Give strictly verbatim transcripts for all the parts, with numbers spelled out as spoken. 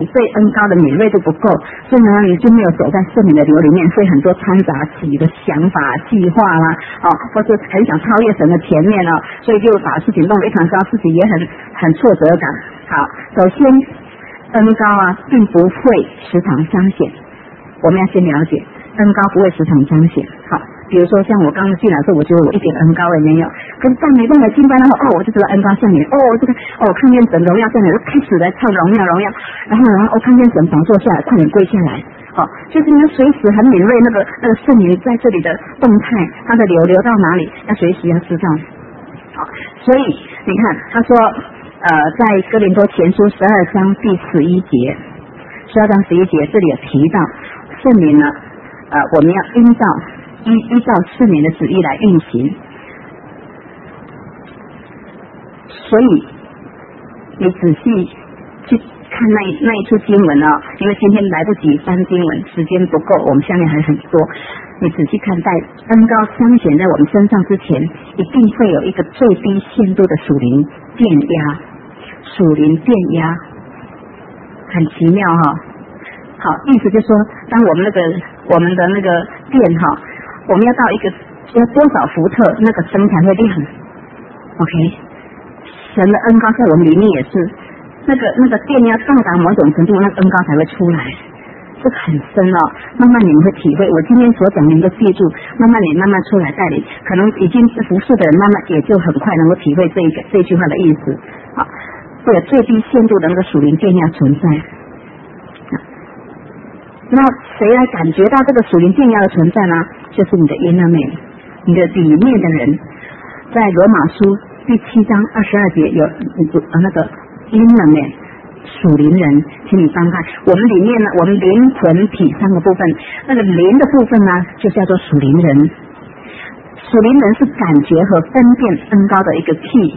对恩膏的敏锐度不够，所以呢你就没有走在圣灵的流里面，所以很多掺杂自己的想法计划啦，哦，或是很想超越神的前面哦，所以就把事情弄得一团糟，自己也很很挫折感。好，首先恩膏啊并不会时常彰显，我们要先了解恩膏不会时常彰显。好，比如说像我刚刚进来的时候，我觉得我一点恩膏也没有，可是在没办法敬拜的时候，哦，我就知道恩膏降临，哦，这个哦，看见神荣耀降临，就开始来唱荣耀荣耀，然后然后我、哦、看见神宝座下来，快点跪下来，好、哦，就是你要随时很敏锐那个那个圣灵在这里的动态，它的流流到哪里，要随时要知道。好，所以你看他说，呃，在哥林多前书十二章第十一节，十二章十一节这里有提到圣灵呢，呃，我们要依照。依依照圣灵的旨意来运行，所以你仔细去看那一那一处经文哦，因为今天来不及翻经文，时间不够，我们下面还很多。你仔细看待恩膏彰显在我们身上之前，一定会有一个最低限度的属灵电压，属灵电压很奇妙哈、哦。好，意思就是说，当我们那个我们的那个电哈、哦。我们要到一个要多少伏特，那个灯才会亮 ？OK， 神的恩膏在我们里面也是，那个那个电要到达某种程度，那个恩膏才会出来，这个很深哦。慢慢你们会体会，我今天所讲你们都记住，慢慢你慢慢出来带领，可能已经是服侍的人，慢慢也就很快能够体会这一个这句话的意思。好，会有最低限度的那个属灵电压存在。那谁来感觉到这个属灵电压的存在呢？就是你的 inner man， 你的里面的人。在罗马书第七章二十二节有呃那个 inner man 属灵人，请你翻开。我们里面呢，我们灵魂体三个部分，那个灵的部分呢，就叫做属灵人。属灵人是感觉和分辨恩膏的一个 key，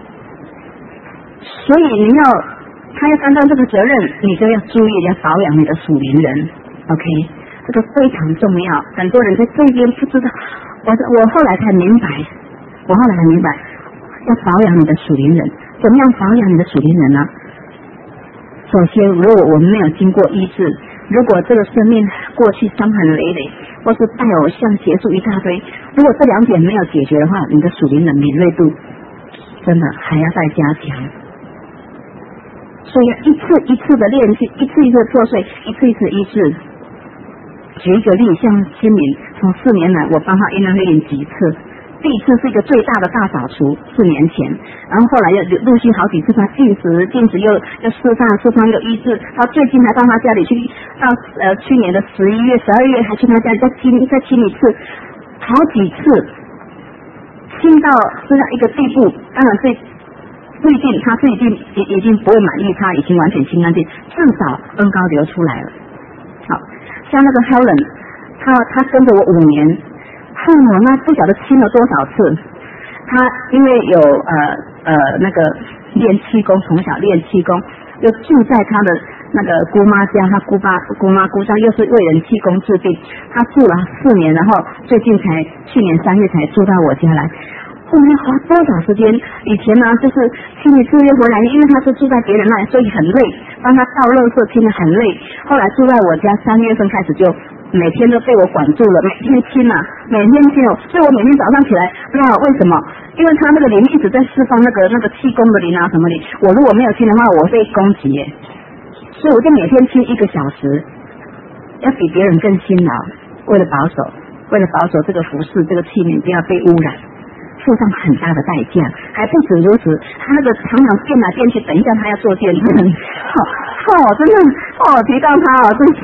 所以你要。他要担当这个责任，你就要注意，要保养你的属灵人 ，OK， 这个非常重要。很多人在这边不知道，我我后来才明白，我后来才明白，要保养你的属灵人。怎么样保养你的属灵人呢？首先，如果我们没有经过医治，如果这个生命过去伤痕累累，或是拜偶像邪术一大堆，如果这两点没有解决的话，你的属灵的敏锐度真的还要再加强。所以要一次一次的练习，一次一次的破碎，一次一次医治。举一个例，像新民从四年来，我帮他 inner healing 几次。第一次是一个最大的大扫除，四年前，然后后来又陆续好几次他禁食，禁食又又释放，释放又医治，到最近还到他家里去，到呃去年的十一月、十二月还去他家里再亲再亲一次，好几次，亲到这样一个地步，当然最。不一定，他最近已已经不会满意，他已经完全清干净，至少恩膏流出来了。好，像那个 Helen， 他他跟着我五年，恨我那不晓得亲了多少次。他因为有呃呃那个练气功，从小练气功，又住在他的那个姑妈家，他姑爸姑妈姑丈又是为人气功治病，他住了四年，然后最近才去年三月才住到我家来。后面花多少时间？以前呢，就是清一次又回来，因为他是住在别人那里，所以很累，帮他倒垃圾清得很累。后来住在我家，三月份开始就每天都被我管住了，每天清啊，每天清哦。所以我每天早上起来，不知道为什么，因为他那个灵一直在释放那个那个气功的灵啊什么灵，我如果没有清的话，我被攻击耶。所以我就每天清一个小时，要比别人更辛劳，为了保守，为了保守这个服饰这个器皿不要被污染。付上很大的代价，还不止如此，他那个常常变来变去，等一下他要做见证，哦，哦真的，哦，提到他哦，真是，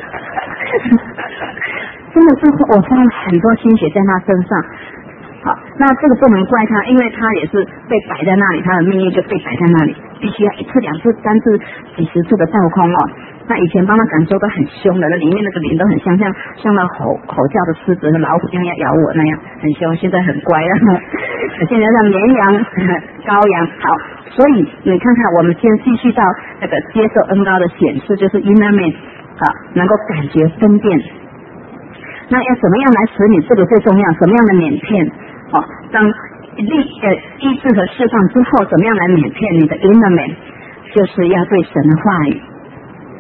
真的是我花了很多心血在他身上。好，那这个不能怪他，因为他也是被摆在那里，他的命运就被摆在那里，必须要一次、两次、三次、几十次的倒空哦。那以前帮他感受都很凶的，那里面那个脸都很像像像那吼吼叫的狮子和老虎一样要咬我那样，很凶。现在很乖了，现在像绵羊、羔羊。好，所以你看看，我们先继续到那个接受恩膏的显示，就是 inner man 啊，能够感觉分辨。那要怎么样来使你这个最重要？什么样的缅片？哦，当立呃医治和释放之后，怎么样来缅片你的 inner man？就是要对神的话语。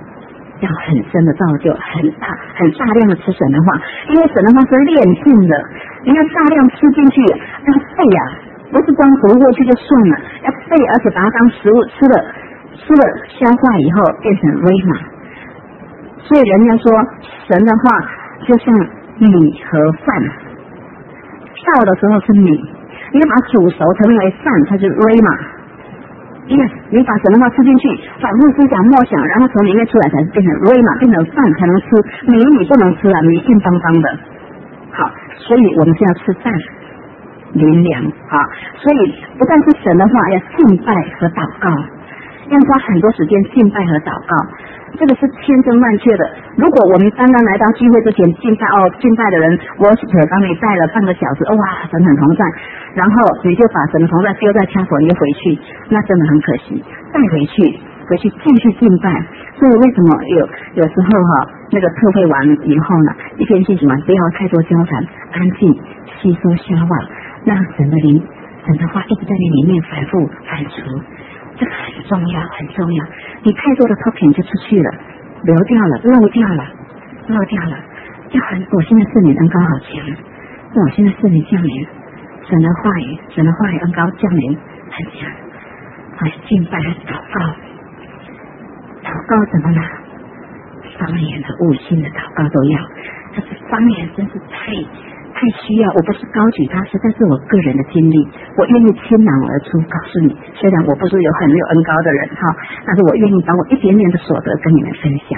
要很深的造就，很大很大量的吃神的话，因为神的话是炼性的，你要大量吃进去，要背啊，不是光读过去就算了，要背，而且把它当食物吃了，吃了消化以后变成瑞玛。所以人家说神的话就像米和饭，烧的时候是米，你把它煮熟成为饭，它是瑞玛。Yes， 你把神的话吃进去，反复思想默想，然后从里面出来才变成瑞玛，变成饭才能吃。米你不能吃啊，米硬邦邦的。好，所以我们是要吃饭灵粮啊。所以不但是神的话，要敬拜和祷告，要花很多时间敬拜和祷告，这个是千真万确的。如果我们刚刚来到聚会之前敬拜哦，敬拜的人我可帮你带了半个小时，哇，神很同在，然后你就把神的同在丢在枪口里回去，那真的很可惜。带回去，回去继续敬拜。所以为什么有有时候哈、哦，那个特会完以后呢，一篇信息完不要太多交谈，安静吸收消化，让神的灵、神的话一直在你里面反复反刍。这个很重要，很重要。你太多的 topic 就出去了，流掉了，漏掉了，漏掉了。就很，我现在是你恩膏好强，我现在是你降临，神的话语，神的话语恩膏降临很强。还敬拜，还祷告，祷告怎么了？方言的、悟性的祷告都要。但是方言真是太。太需要，我不是高举他，实在是我个人的经历，我愿意倾囊而出告诉你。虽然我不是有很有恩高的人哈，但是我愿意把我一点点的所得跟你们分享。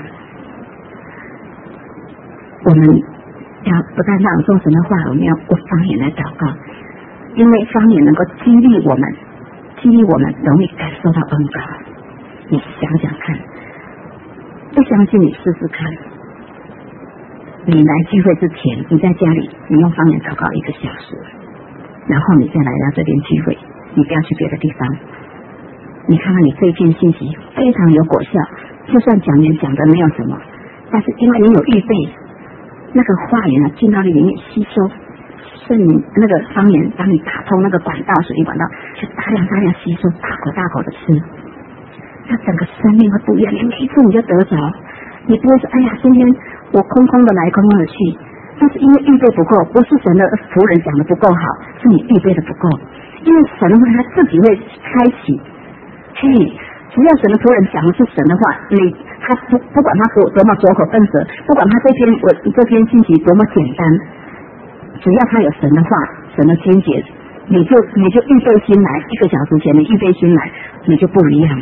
我们要不但朗诵神的话，我们要用方言来祷告，因为方言能够激励我们，激励我们容易感受到恩高。你想想看，不相信你试试看。你来聚会之前，你在家里你用方言祷告一个小时，然后你再来到这边聚会，你不要去别的地方。你看看你这一篇信息非常有果效，就算讲员讲的没有什么，但是因为你有预备，那个话语呢进到你里面吸收，圣灵那个方言帮你打通那个管道，水力管道，就大量大量吸收，大口大口的吃，那整个生命会不一样。你每一次你就得着，你不会说哎呀今天我空空的来，空空的去，但是因为预备不够，不是神的仆人讲的不够好，是你预备的不够。因为神的话，他自己会开启。嘿，只要神的仆人讲的是神的话，你他不不管他多么拙口笨舌，不管他这篇我这篇信息多么简单，只要他有神的话，神的经节，你就你就预备心来。一个小时前你预备心来，你就不一样。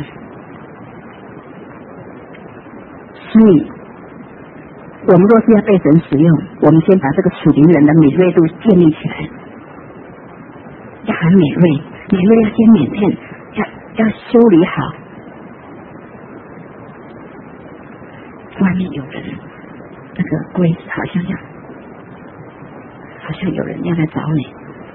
所以。我们若是要被神使用，我们先把这个属灵人的敏锐度建立起来，要很敏锐，敏锐要先缅甸，要要修理好。外面有人，那个龟好像要，好像有人要来找你。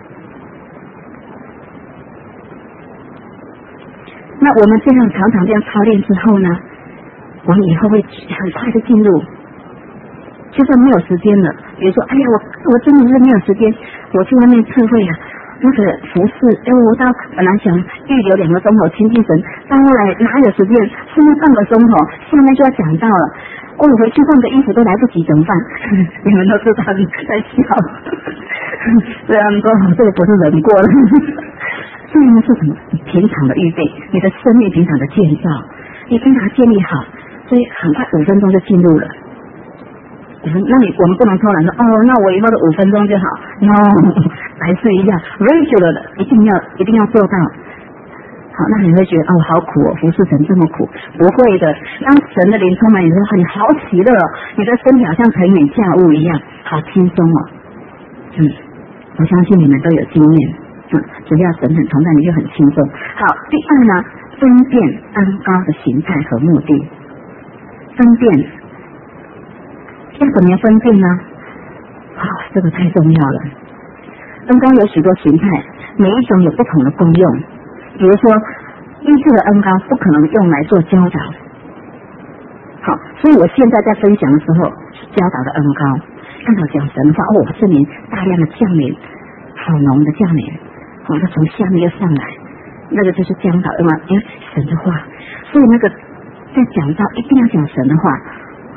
那我们这样常常这样操练之后呢，我们以后会很快的进入。就算没有时间了，比如说，哎呀，我我真的是没有时间，我去外面特会啊，那个服侍，哎，我到本来想预留两个钟头亲近神，到后来哪有时间？剩下半个钟头，下面就要讲到了，我回去换个衣服都来不及，怎么办？你们都知道你在笑，虽然说这个不是人过了，这样是什么？你平常的预备，你的生命平常的建造，你平常建立好，所以很快五分钟就进入了。那你我们不能偷懒说哦，那我以后的五分钟就好。no， 还是一样 regular 的，一定要一定要做到。好，那你会觉得哦，好苦哦，服侍神这么苦。不会的，当神的灵充满你之后，你好喜乐哦，你的身体好像腾云驾雾一样，好轻松哦。嗯，我相信你们都有经验。嗯，只要神很同在，你就很轻松。好，第二呢，分辨恩膏的形态和目的，分辨。要怎么样分辨呢？啊、哦，这个太重要了。恩膏有许多形态，每一种有不同的功用。比如说，医治的恩膏不可能用来做教导。好，所以我现在在分享的时候是教导的恩膏，刚好讲神话哦，圣灵大量的降临，好浓的降临，好、哦，它从下面又上来，那个就是教导恩膏，因为神的话，所以那个在讲到一定要讲神的话。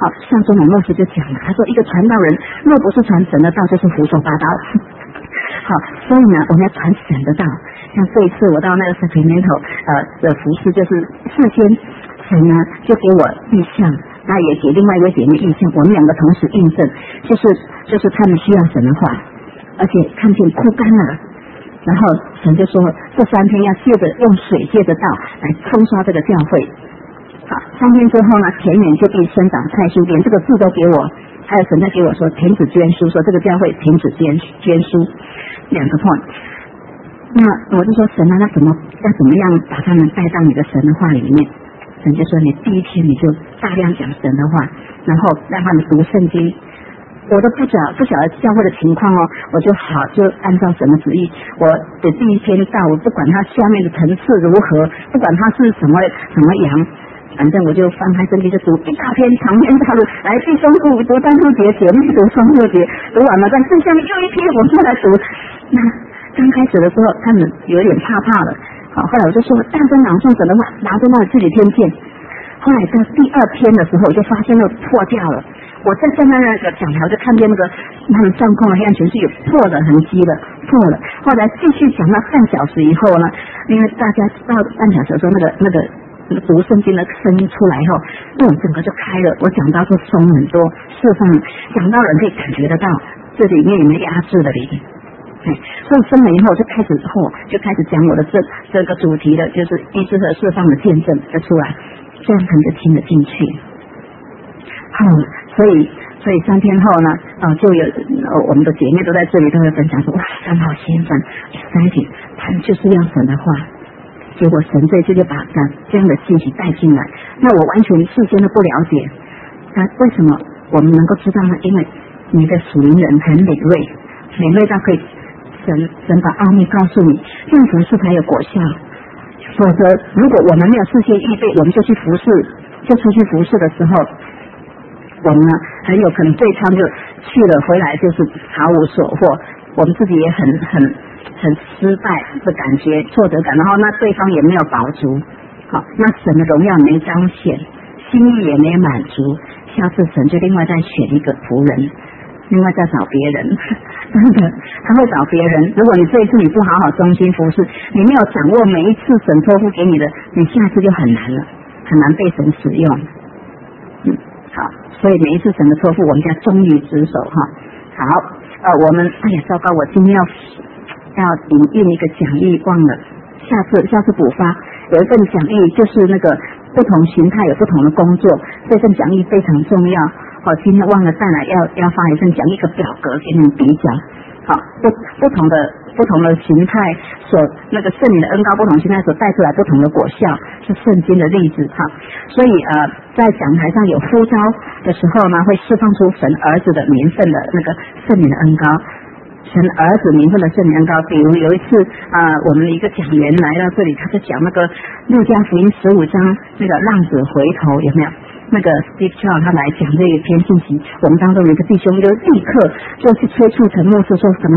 好，上周某牧师就讲了，他说一个传道人若不是传神的道，就是胡说八道。好，所以呢，我们要传神的道。像这一次我到那个 Sacramento 呃的服事，就是事先神呢就给我意象，那也给另外一位姐妹意象，我们两个同时印证，就是就是他们需要神的话，而且看见枯干了，然后神就说这三天要借着用水借着道来冲刷这个教会。好，三天之后呢，田园就必生长菜蔬，连这个字都给我，还有神在给我说停止捐书，说这个教会停止捐捐书，两个 point。那我就说神啊，那怎么要怎么样把他们带到你的神的话里面？神就说你第一天你就大量讲神的话，然后让他们读圣经。我都不晓不晓得教会的情况哦，我就好就按照神的旨意，我的第一天到，我不管它下面的层次如何，不管它是什么什么羊，反正我就翻开圣经就读一大篇长篇大论，来弟兄读读单数节，姐妹读双数节，读完了再剩下面又一篇我们来读。那刚开始的时候他们有点怕怕了，好，后来我就说大声朗诵神的话，拿着那自己天线。后来到第二篇的时候，我就发现那个破掉了。我在站在那个讲台，我就看见那个他们上空的黑暗全是有破的痕迹了，破了。后来继续讲到半小时以后呢，因为大家到半小时的时候，那个那个那个读圣经的声音出来以后，那我整个就开了。我讲到就松很多，释放，讲到人可以感觉得到这里面有没有压制的灵。哎，所以分了以后，就开始后就开始讲我的这这个主题的，就是医治和释放的见证就出来，这样他们就听得进去。好，所以所以三天后呢，啊、呃，就有、呃、我们的姐妹都在这里都会分享说，哇，三好兴奋 exciting， 他们就是要神的话。结果神这次就把这样的信息带进来，那我完全事先都不了解。那为什么我们能够知道呢？因为你的属灵人很敏锐，敏锐到可以神神把奥秘告诉你，这样服侍才有果效。否则，如果我们没有事先预备，我们就去服侍，就出去服侍的时候，我们呢很有可能对方就去了，回来就是毫无所获，我们自己也很很很失败的感觉，挫折感，然后那对方也没有饱足，好，那神的荣耀没彰显，心意也没满足，下次神就另外再选一个仆人，另外再找别人，真的他会找别人。如果你这一次你不好好忠心服侍，你没有掌握每一次神托付给你的，你下次就很难了，很难被神使用。嗯，好，所以每一次神的托付，我们要忠于职守哈。好，呃，我们哎呀，糟糕，我今天要要引印一个讲义，忘了，下次下次补发。有一份讲义，就是那个不同形态有不同的工作，这份讲义非常重要。好，今天忘了带来，要要发一份讲一个表格给你们比较。好，不不同的不同的形态所那个圣灵的恩膏，不同形态所带出来不同的果效，是圣经的例子哈。所以呃，在讲台上有呼召的时候呢，会释放出神儿子的名分的那个圣灵的恩膏。神儿子名分的圣灵恩膏，比如有一次啊、呃，我们的一个讲员来到这里，他就讲那个路加福音十五章那个浪子回头，有没有？那个 Steve Chow 他来讲这一篇信息，我们当中有一个弟兄就立刻就去催促陈牧师说什么？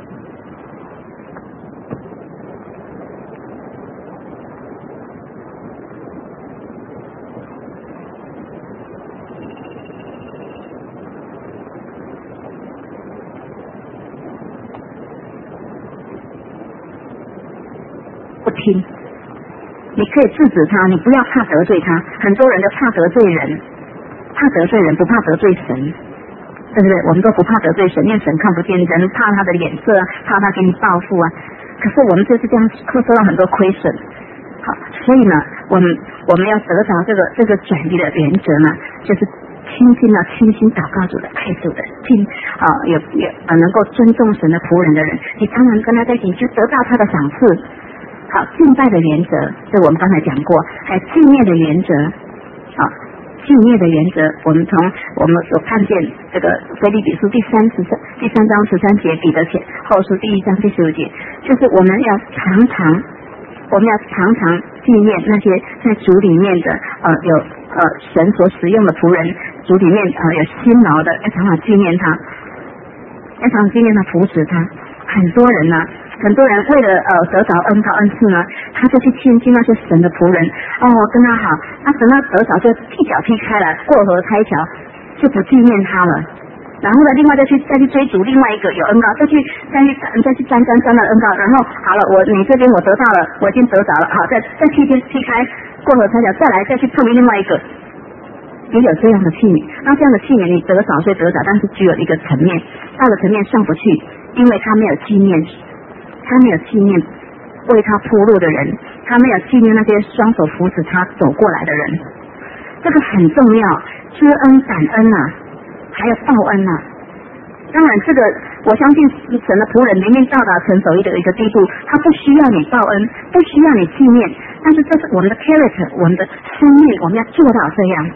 不听。你可以制止他，你不要怕得罪他。很多人都怕得罪人，怕得罪人不怕得罪神，对不对？我们都不怕得罪神，因为神看不见人，怕他的脸色啊，怕他给你报复啊。可是我们就是这样会受到很多亏损。好，所以呢，我们我们要得着这个这个转移的原则呢，就是倾心啊，倾心祷告主的、爱主的，听啊，也也啊能够尊重神的仆人的人，你常常跟他在一起，就得到他的赏赐。好，敬拜的原则，这我们刚才讲过，还有纪念的原则。好，纪念的原则，我们从我们所看见这个腓立比书第三十三第三章十三节，彼得前后书第一章第十五节，就是我们要常常，我们要常常纪念那些在主里面的呃有呃神所使用的仆人，主里面呃有辛劳的，要常常纪念他，要常常纪念他，扶持他。很多人呢、啊。很多人为了呃得着恩膏恩赐呢，他就去亲近那些神的仆人，哦，跟他好，那等他得着就踢脚踢开来，过河拆桥， 就不纪念他了。然后呢，另外再去再去追逐另外一个有恩膏，再去再去再去沾沾沾了恩膏，然后好了，我你这边我得到了，我已经得着了，好，再再踢踢踢开过河拆桥，再来再去碰另外一个，也有这样的器皿。那这样的器皿你得着虽得着，但是只有一个层面，到了层面上不去，因为他没有纪念，他没有纪念为他铺路的人，他没有纪念那些双手扶持他走过来的人。这个很重要，知恩感恩啊，还有报恩啊。当然这个我相信神的仆人明明到达成熟的一个地步，他不需要你报恩，不需要你纪念，但是这是我们的 character， 我们的生命，我们要做到这样。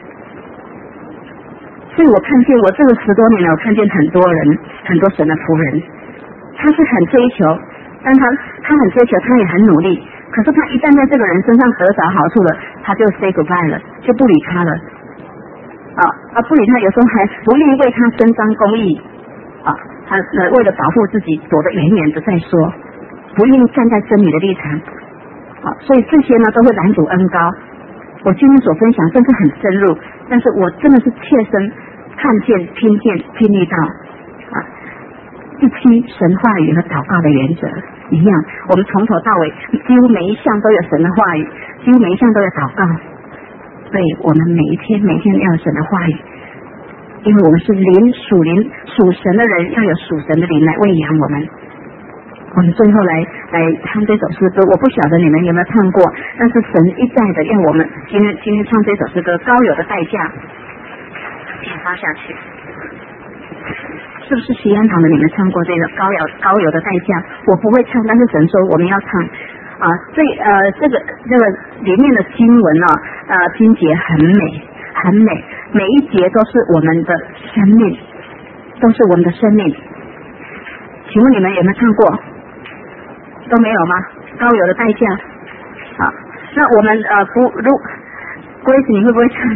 所以我看见我这个十多年了，我看见很多人，很多神的仆人，他是很追求，但他他很追求，他也很努力，可是他一旦在这个人身上得着好处了，他就 say goodbye 了，就不理他了。啊啊！不理他，有时候还不愿意为他伸张公义啊，他呃为了保护自己躲得远远的再说，不愿意站在真理的立场。啊，所以这些呢都会拦阻恩膏。我今天所分享真是很深入，但是我真的是切身看见、听见、经历到啊。第七，神话语和祷告的原则一样，我们从头到尾几乎每一项都有神的话语，几乎每一项都有祷告。所以我们每一天每一天要有神的话语，因为我们是灵属灵属神的人，要有属神的灵来喂养我们。我们最后来来唱这首诗歌，我不晓得你们有没有唱过，但是神一再的要我们今天今天唱这首诗歌，高有的代价，点发下去。是不是西安堂的你们唱过这个高有高有的代价？我不会唱，但是神说我们要唱。啊，这呃，这个这个里面的经文啊，呃，经节很美，很美，每一节都是我们的生命，都是我们的生命。请问你们有没有唱过？都没有吗？高有的代价。好，那我们呃不，如 Grace 你会不会唱？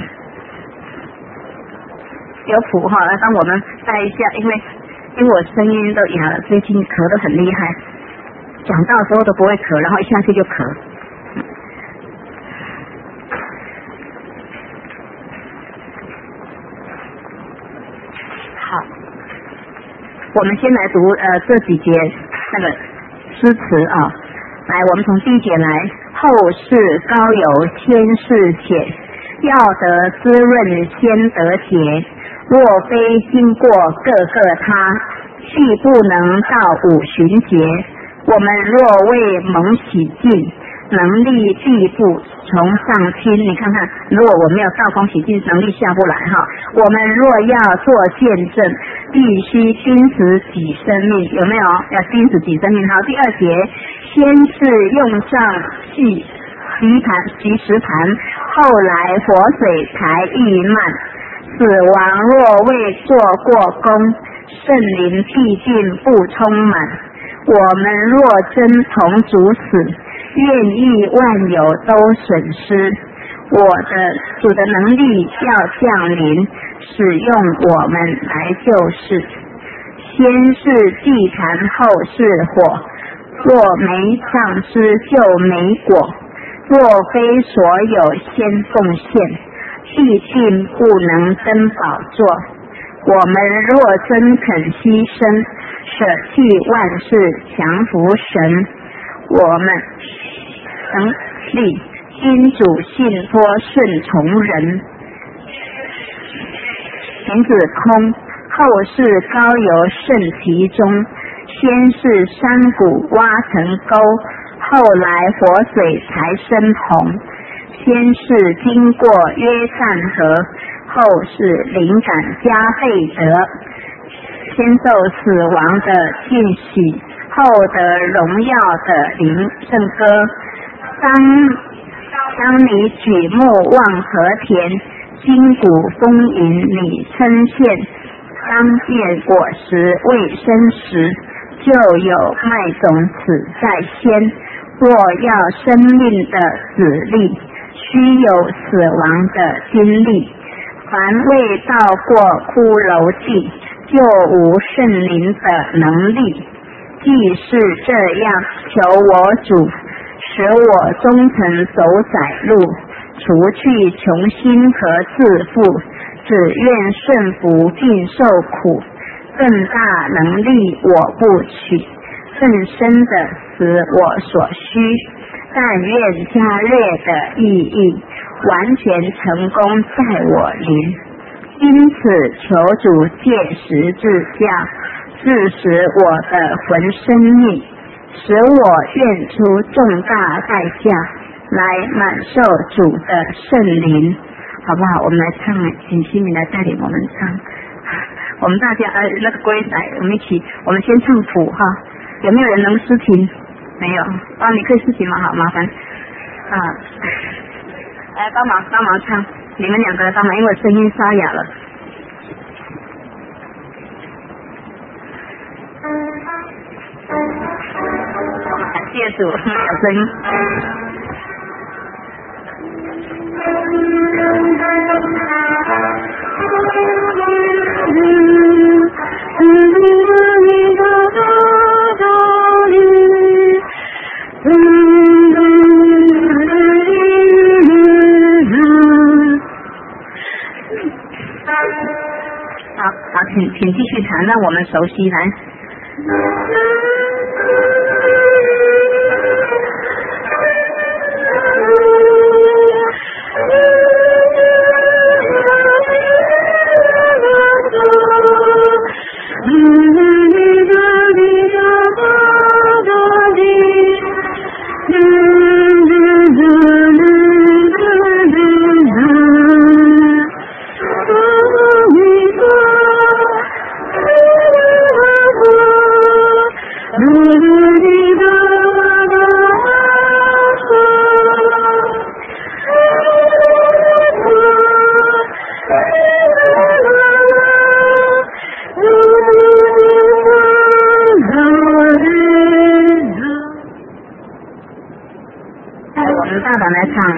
有谱哈，来帮我们带一下，因为因为我声音都哑了，最近咳得很厉害。讲到的时候都不会咳，然后一下去就咳。好，我们先来读呃这几节那个诗词啊。来，我们从第一节来，后世高有先世写，要得滋润先得节，若非经过各个他，须不能到五旬节。我们若为蒙洗净，能力必不从上亲。你看看，如果我没有道光洗净，能力下不来哈。我们若要做见证，必须钉死己生命，有没有？要钉死己生命。好，第二节，先是用上细洗盘洗石盘，后来活水才溢漫。死亡若未做过功，圣灵必定不充满。我们若真同主死，愿意万有都损失。我的主的能力要降临，使用我们来救世。先是祭坛，后是火，若没丧失就没果。若非所有先奉献，必定不能登宝座。我们若真肯牺牲，舍弃万事，降服神，我们能力因主信托顺从人。瓶子空，后世高有圣其中，先是山谷挖成沟，后来活水才生红。先是经过约旦河，后是灵感加倍得。先受死亡的敬喜，后得荣耀的灵圣歌。当当你举目望和田，筋骨丰盈你称羡。当见果实未生时，就有麦种子在先。若要生命的子粒，须有死亡的经历。凡未到过骷髅地，就无圣灵的能力。既是这样，求我主使我忠诚走窄路，除去穷心和自负， 只愿顺服尽受苦，更大能力我不取，更深的使我所需，但愿加略的意义完全成功在我临。因此求主借十字架致使我的魂生命，使我愿出重大代价来满受主的圣灵。好不好？我们来唱，请西敏来带领我们唱。我们大家呃那个归来，我们一起，我们先唱谱哈。有没有人能诗琴？没有啊？你可以诗琴吗？好，麻烦啊，来帮忙帮忙唱，你们两个来帮忙，因为声音沙哑了。感谢主，有声音。好好，请请继续弹，让我们熟悉来。大胆来唱。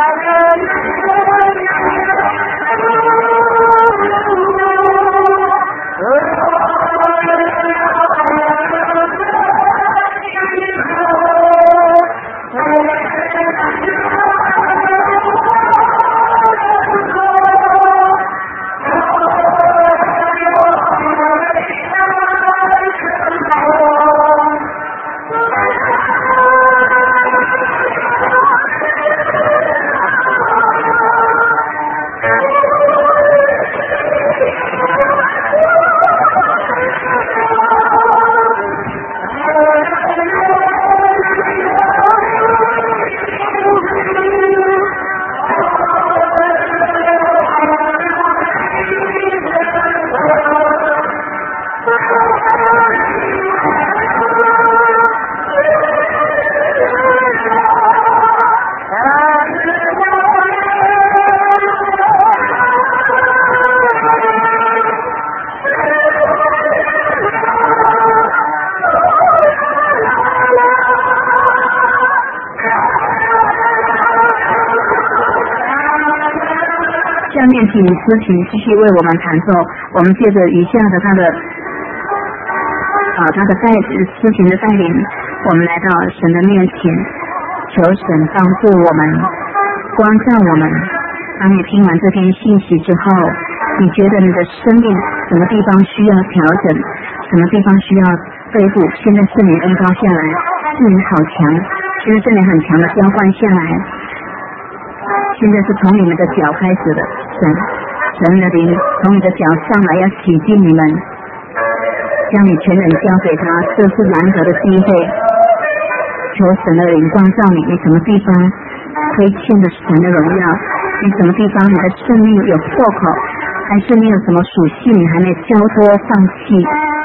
下面请思琴继续为我们弹奏，我们借着以下的他的啊他的带思琴的带领，我们来到神的面前，求神帮助我们，光照我们。当你听完这篇信息之后，你觉得你的生命什么地方需要调整，什么地方需要对付，现在圣灵恩膏下来，圣灵好强，现在圣灵很强的浇灌下来，现在是从你们的脚开始的，神神的灵从你的脚上来，要洗净你们，将你全人交给他，这是难得的机会。求神的灵光照你，你什么地方亏欠的神的荣耀，你什么地方你的生命有破口，还是你有什么属性你还没交托放弃，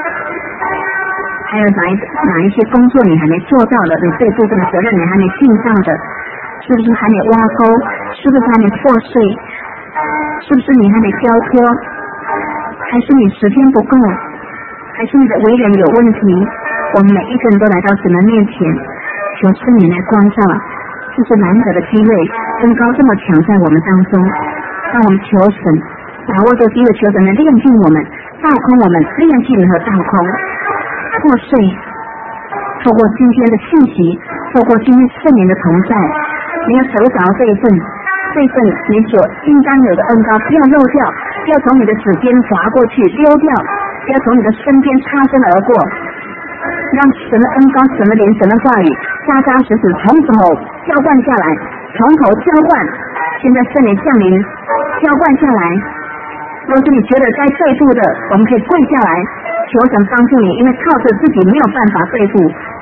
还有哪一哪一些工作你还没做到的，你这部分的责任你还没尽到的，是不是还没挖沟，是不是还没破碎，是不是你还没交托，还是你时间不够，还是你的为人有问题。我们每一个人都来到神的面前，求圣灵来光照，这是难得的机会，恩膏这么强在我们当中，让我们求神把握这个机会，求神来炼净我们，倒空我们，炼净和倒空破碎。透过今天的信息，透过今天圣灵的同在，你要守着这一份这份你所应当有的恩膏，不要漏掉，不要从你的指尖划过去溜掉，不要从你的身边擦身而过，让神的恩膏、神的灵、神的话语扎扎实实从头浇灌下来，从头浇灌。现在圣灵降临，浇灌下来。若是你觉得该对付的，我们可以跪下来求神帮助你，因为靠着自己没有办法对付。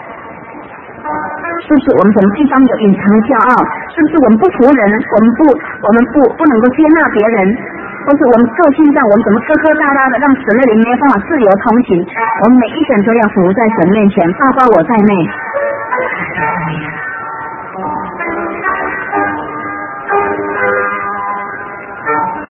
是不是我们什么地方有隐藏的骄傲？是不是我们不服人？我们不，我们不不能够接纳别人？或是我们个性上我们怎么疙疙瘩瘩的，让神的灵没有办法自由通行？我们每一个人都要服在神面前，包括我在内。